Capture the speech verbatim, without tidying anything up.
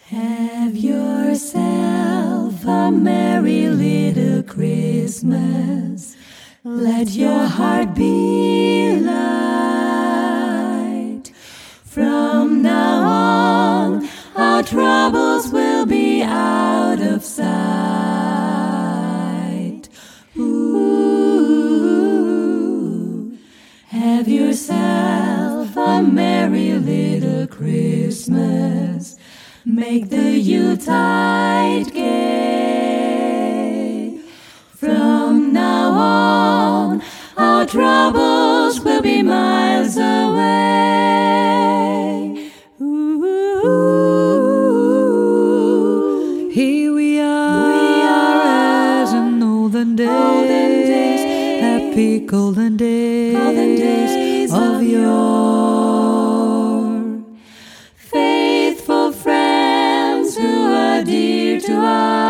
Have yourself a merry little Christmas. Let your heart be light. From now on, our troubles will be out of sight. Ooh, have yourself a merry little Christmas. Make the Yuletide gay. From now on, our troubles will be miles away. Ooh, here we are, we are as in olden days, olden days, happy golden days, golden days of of yore. Faithful friends who are dear to us.